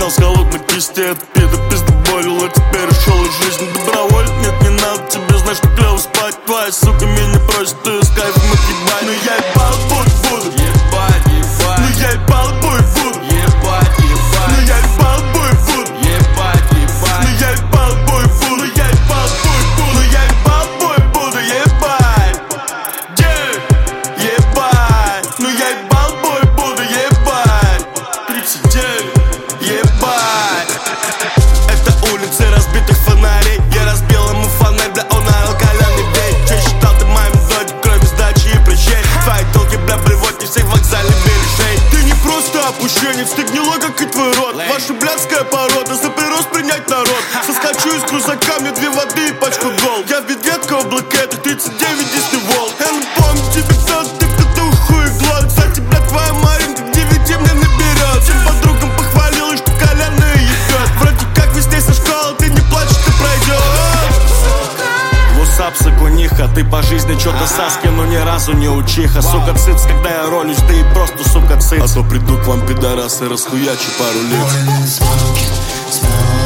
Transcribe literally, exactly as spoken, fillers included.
снял с холодной кисти. Это пидор пиздоболил, а теперь ушел из жизни добровольно. Нет, не надо тебе, знаешь, как клево спать. Твоя сука меня просит, ты с кайфом отъебать. Но я ебал путь буду, ебать, ебать. но я ебал путь буду, ебать, ебать. но я ебал путь буду, ебать, ебать. но я ебал путь буду, я ебал путь буду, я ебал путь буду, ебать, yeah, ебать. Ну я ебал путь буду, ебать, тридцать девять, ебать. Это улицы разбитых фонарей. Я разбил ему фонарь, да он орал коляный бей. Че считал ты моим додик, кроме сдачи и прыщей? Твои толки, бля, приводят не всех вокзальных бережей. Ты не просто опущенец, ты гнилой, как и твой род. Ваша блядская порода, за прирост принять народ. Соскочу из крузака, мне две воды и пачку гол. Я в ведветка облакета, тридцать девять, Disney World. Я не помню тебе кто, ты кто хуй глот. Кстати, блядь, твоя Маринка к девяти мне наберет. Всем подругам похвалила, что коляная ебет. Вроде как весной со школы, ты не плачешь, ты пройдешь. Вусап, сакуниха, ты по жизни чё-то Саски, но ни разу не учиха. Сука, цыц, когда я ролюсь, ты и просто, сука, цыц. А то приду к вам, пидорасы, расхуячу пару лиц.